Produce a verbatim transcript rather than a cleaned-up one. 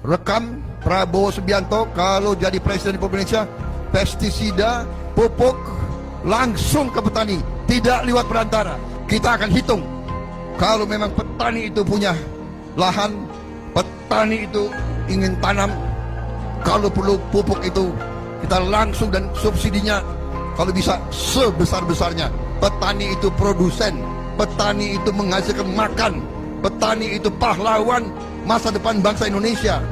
rekam Prabowo Subianto kalau jadi Presiden Republik Indonesia, pestisida, pupuk langsung ke petani, tidak lewat perantara. Kita akan hitung kalau memang petani itu punya lahan, petani itu ingin tanam, kalau perlu pupuk itu kita langsung, dan subsidinya kalau bisa sebesar-besarnya. Petani itu produsen, petani itu menghasilkan makan, petani itu pahlawan masa depan bangsa Indonesia.